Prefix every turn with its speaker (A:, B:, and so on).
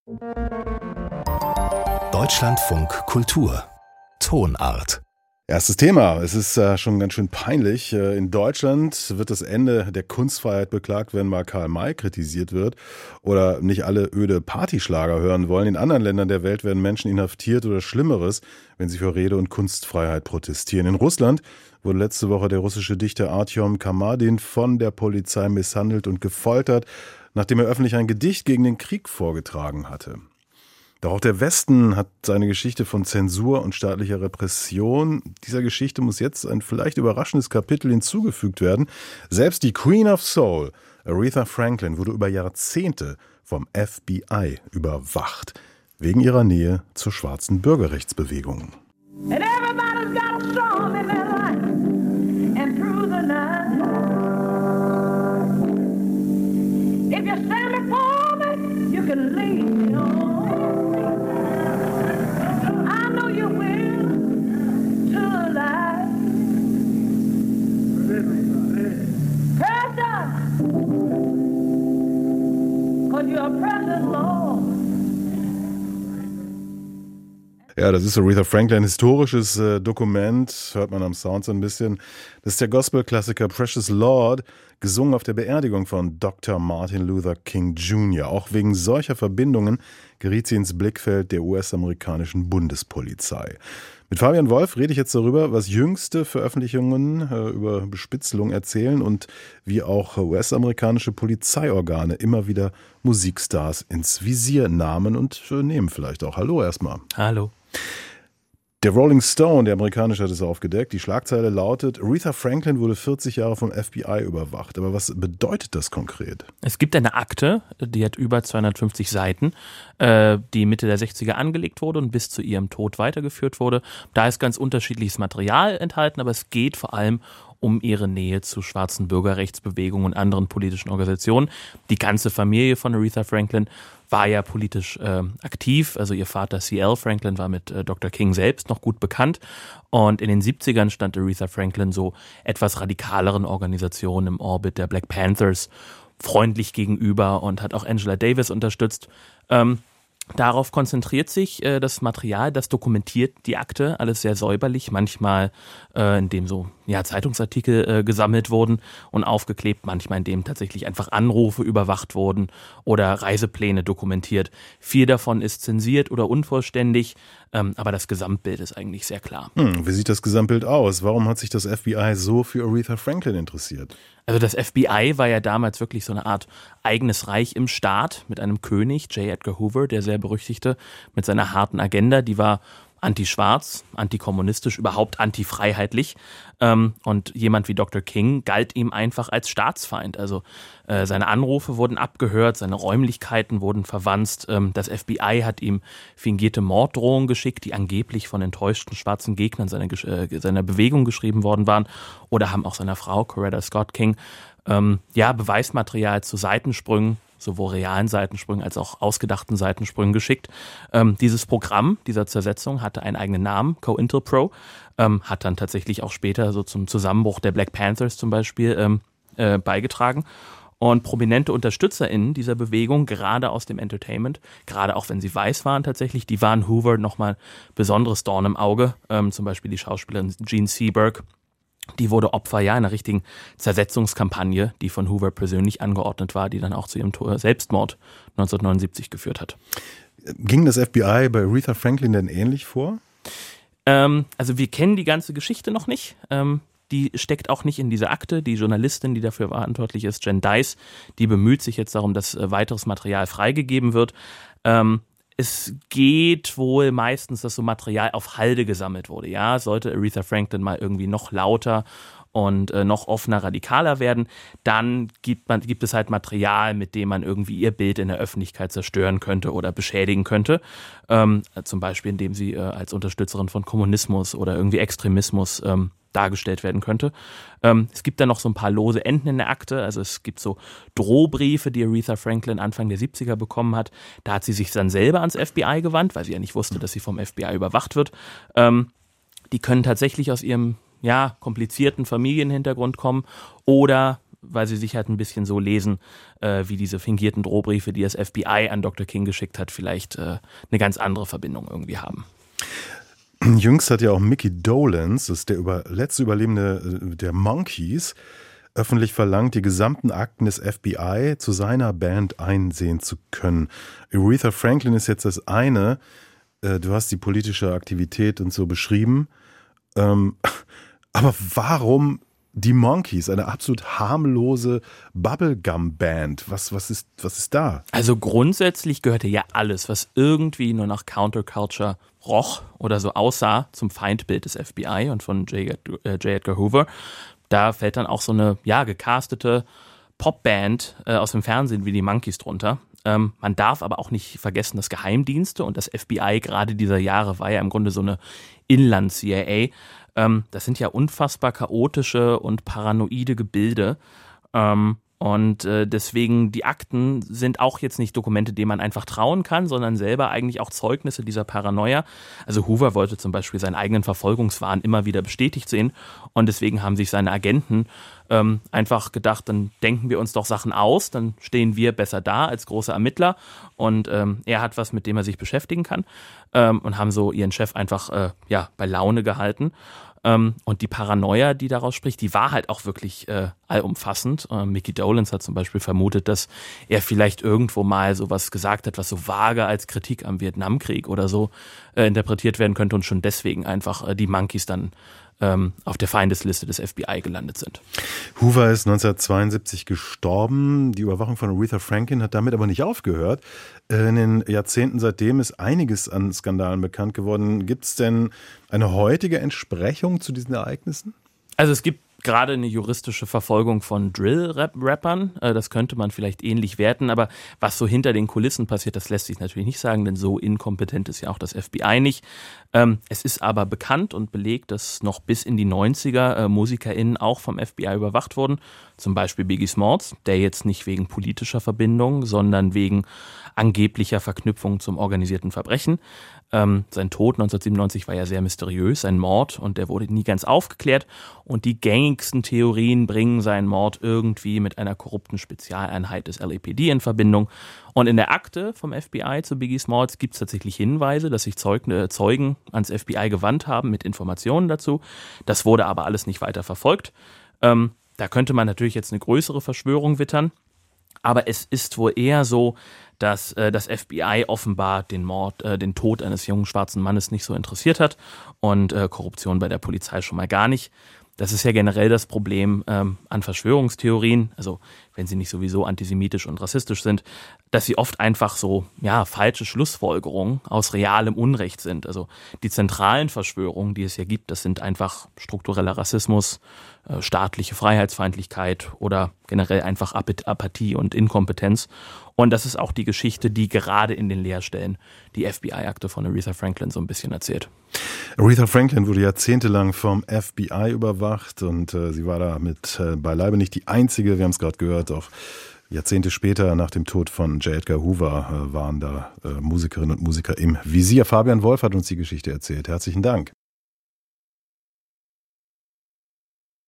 A: Deutschlandfunk Kultur Tonart.
B: Erstes Thema. Es ist schon ganz schön peinlich. In Deutschland wird das Ende der Kunstfreiheit beklagt, wenn mal Karl May kritisiert wird oder nicht alle öde Partyschlager hören wollen. In anderen Ländern der Welt werden Menschen inhaftiert oder Schlimmeres, wenn sie für Rede- und Kunstfreiheit protestieren. In Russland wurde letzte Woche der russische Dichter Artjom Kamadin von der Polizei misshandelt und gefoltert, nachdem er öffentlich ein Gedicht gegen den Krieg vorgetragen hatte. Doch auch der Westen hat seine Geschichte von Zensur und staatlicher Repression. Dieser Geschichte muss jetzt ein vielleicht überraschendes Kapitel hinzugefügt werden. Selbst die Queen of Soul, Aretha Franklin, wurde über Jahrzehnte vom FBI überwacht, wegen ihrer Nähe zur schwarzen Bürgerrechtsbewegung.
C: And everybody's got a storm in their life, and through the night, if you stand before me, you can leave me on. I know you will, to the light. Precious, 'cause you're a precious Lord.
B: Ja, das ist Aretha Franklin, ein historisches Dokument, hört man am Sound so ein bisschen. Das ist der Gospel-Klassiker Precious Lord, gesungen auf der Beerdigung von Dr. Martin Luther King Jr. Auch wegen solcher Verbindungen geriet sie ins Blickfeld der US-amerikanischen Bundespolizei. Mit Fabian Wolf rede ich jetzt darüber, was jüngste Veröffentlichungen über Bespitzelung erzählen und wie auch US-amerikanische Polizeiorgane immer wieder Musikstars ins Visier nahmen und nehmen vielleicht auch. Hallo erstmal.
D: Hallo.
B: Der Rolling Stone, der amerikanische, hat es aufgedeckt. Die Schlagzeile lautet: Aretha Franklin wurde 40 Jahre vom FBI überwacht. Aber was bedeutet das konkret?
D: Es gibt eine Akte, die hat über 250 Seiten, die Mitte der 60er angelegt wurde und bis zu ihrem Tod weitergeführt wurde. Da ist ganz unterschiedliches Material enthalten, aber es geht vor allem um ihre Nähe zu schwarzen Bürgerrechtsbewegungen und anderen politischen Organisationen. Die ganze Familie von Aretha Franklin war ja politisch aktiv. Also ihr Vater C.L. Franklin war mit Dr. King selbst noch gut bekannt. Und in den 70ern stand Aretha Franklin so etwas radikaleren Organisationen im Orbit der Black Panthers freundlich gegenüber und hat auch Angela Davis unterstützt. Darauf konzentriert sich das Material, das dokumentiert die Akte, alles sehr säuberlich, manchmal indem so Zeitungsartikel gesammelt wurden und aufgeklebt, manchmal indem tatsächlich einfach Anrufe überwacht wurden oder Reisepläne dokumentiert. Viel davon ist zensiert oder unvollständig, aber das Gesamtbild ist eigentlich sehr klar.
B: Wie sieht das Gesamtbild aus? Warum hat sich das FBI so für Aretha Franklin interessiert?
D: Also das FBI war ja damals wirklich so eine Art eigenes Reich im Staat mit einem König, J. Edgar Hoover, der sehr berüchtigte, mit seiner harten Agenda. Die war anti-schwarz, antikommunistisch, überhaupt antifreiheitlich. Und jemand wie Dr. King galt ihm einfach als Staatsfeind. Also seine Anrufe wurden abgehört, seine Räumlichkeiten wurden verwanzt. Das FBI hat ihm fingierte Morddrohungen geschickt, die angeblich von enttäuschten schwarzen Gegnern seiner Bewegung geschrieben worden waren. Oder haben auch seiner Frau, Coretta Scott King, Beweismaterial zu Seitensprüngen, sowohl realen Seitensprüngen als auch ausgedachten Seitensprüngen geschickt. Dieses Programm dieser Zersetzung hatte einen eigenen Namen, COINTELPRO, hat dann tatsächlich auch später so zum Zusammenbruch der Black Panthers zum Beispiel beigetragen. Und prominente UnterstützerInnen dieser Bewegung, gerade aus dem Entertainment, gerade auch wenn sie weiß waren tatsächlich, die waren Hoover nochmal besonderes Dorn im Auge. Zum Beispiel die Schauspielerin Jean Seberg. Die wurde Opfer einer richtigen Zersetzungskampagne, die von Hoover persönlich angeordnet war, die dann auch zu ihrem Selbstmord 1979 geführt hat.
B: Ging das FBI bei Aretha Franklin denn ähnlich vor?
D: Also wir kennen die ganze Geschichte noch nicht. Die steckt auch nicht in dieser Akte. Die Journalistin, die dafür verantwortlich ist, Jen Dice, die bemüht sich jetzt darum, dass weiteres Material freigegeben wird. Es geht wohl meistens, dass so Material auf Halde gesammelt wurde. Ja, sollte Aretha Franklin mal irgendwie noch lauter und noch offener, radikaler werden, dann gibt es halt Material, mit dem man irgendwie ihr Bild in der Öffentlichkeit zerstören könnte oder beschädigen könnte. Zum Beispiel, indem sie als Unterstützerin von Kommunismus oder irgendwie Extremismus dargestellt werden könnte. Es gibt dann noch so ein paar lose Enden in der Akte. Also es gibt so Drohbriefe, die Aretha Franklin Anfang der 70er bekommen hat. Da hat sie sich dann selber ans FBI gewandt, weil sie ja nicht wusste, dass sie vom FBI überwacht wird. Die können tatsächlich aus ihrem komplizierten Familienhintergrund kommen oder weil sie sich halt ein bisschen so lesen, wie diese fingierten Drohbriefe, die das FBI an Dr. King geschickt hat, vielleicht eine ganz andere Verbindung irgendwie haben.
B: Jüngst hat ja auch Mickey Dolenz, das ist der letzte Überlebende der Monkees, öffentlich verlangt, die gesamten Akten des FBI zu seiner Band einsehen zu können. Aretha Franklin ist jetzt das eine. Du hast die politische Aktivität und so beschrieben. Aber warum die Monkees, eine absolut harmlose Bubblegum-Band? Was ist da?
D: Also grundsätzlich gehörte ja alles, was irgendwie nur nach Counterculture roch oder so aussah, zum Feindbild des FBI und von J. Edgar Hoover. Da fällt dann auch so eine gecastete Popband aus dem Fernsehen wie die Monkees drunter. Man darf aber auch nicht vergessen, dass Geheimdienste und das FBI gerade dieser Jahre war ja im Grunde so eine Inland-CIA. Das sind ja unfassbar chaotische und paranoide Gebilde. Und deswegen, die Akten sind auch jetzt nicht Dokumente, denen man einfach trauen kann, sondern selber eigentlich auch Zeugnisse dieser Paranoia. Also Hoover wollte zum Beispiel seinen eigenen Verfolgungswahn immer wieder bestätigt sehen. Und deswegen haben sich seine Agenten einfach gedacht, dann denken wir uns doch Sachen aus, dann stehen wir besser da als große Ermittler. Und er hat was, mit dem er sich beschäftigen kann. Und haben so ihren Chef einfach bei Laune gehalten. Und die Paranoia, die daraus spricht, die war halt auch wirklich allumfassend. Mickey Dolenz hat zum Beispiel vermutet, dass er vielleicht irgendwo mal sowas gesagt hat, was so vage als Kritik am Vietnamkrieg oder so interpretiert werden könnte und schon deswegen einfach die Monkees dann auf der Feindesliste des FBI gelandet sind.
B: Hoover ist 1972 gestorben. Die Überwachung von Aretha Franklin hat damit aber nicht aufgehört. In den Jahrzehnten seitdem ist einiges an Skandalen bekannt geworden. Gibt es denn eine heutige Entsprechung zu diesen Ereignissen?
D: Also es gibt gerade eine juristische Verfolgung von Drill-Rappern. Das könnte man vielleicht ähnlich werten, aber was so hinter den Kulissen passiert, das lässt sich natürlich nicht sagen, denn so inkompetent ist ja auch das FBI nicht. Es ist aber bekannt und belegt, dass noch bis in die 90er MusikerInnen auch vom FBI überwacht wurden. Zum Beispiel Biggie Smalls, der jetzt nicht wegen politischer Verbindung, sondern wegen angeblicher Verknüpfung zum organisierten Verbrechen. Sein Tod 1997 war ja sehr mysteriös, ein Mord, und der wurde nie ganz aufgeklärt. Und die gängigsten Theorien bringen seinen Mord irgendwie mit einer korrupten Spezialeinheit des LAPD in Verbindung. Und in der Akte vom FBI zu Biggie Smalls gibt es tatsächlich Hinweise, dass sich Zeugen ans FBI gewandt haben mit Informationen dazu. Das wurde aber alles nicht weiter verfolgt. Da könnte man natürlich jetzt eine größere Verschwörung wittern. Aber es ist wohl eher so, dass das FBI offenbar den Tod eines jungen schwarzen Mannes nicht so interessiert hat und Korruption bei der Polizei schon mal gar nicht. Das ist ja generell das Problem an Verschwörungstheorien, also wenn sie nicht sowieso antisemitisch und rassistisch sind, dass sie oft einfach so falsche Schlussfolgerungen aus realem Unrecht sind. Also die zentralen Verschwörungen, die es ja gibt, das sind einfach struktureller Rassismus, staatliche Freiheitsfeindlichkeit oder generell einfach Apathie und Inkompetenz. Und das ist auch die Geschichte, die gerade in den Leerstellen die FBI-Akte von Aretha Franklin so ein bisschen erzählt.
B: Aretha Franklin wurde jahrzehntelang vom FBI überwacht und sie war da mit beileibe nicht die einzige. Wir haben es gerade gehört, auch Jahrzehnte später nach dem Tod von J. Edgar Hoover waren da Musikerinnen und Musiker im Visier. Fabian Wolf hat uns die Geschichte erzählt. Herzlichen Dank.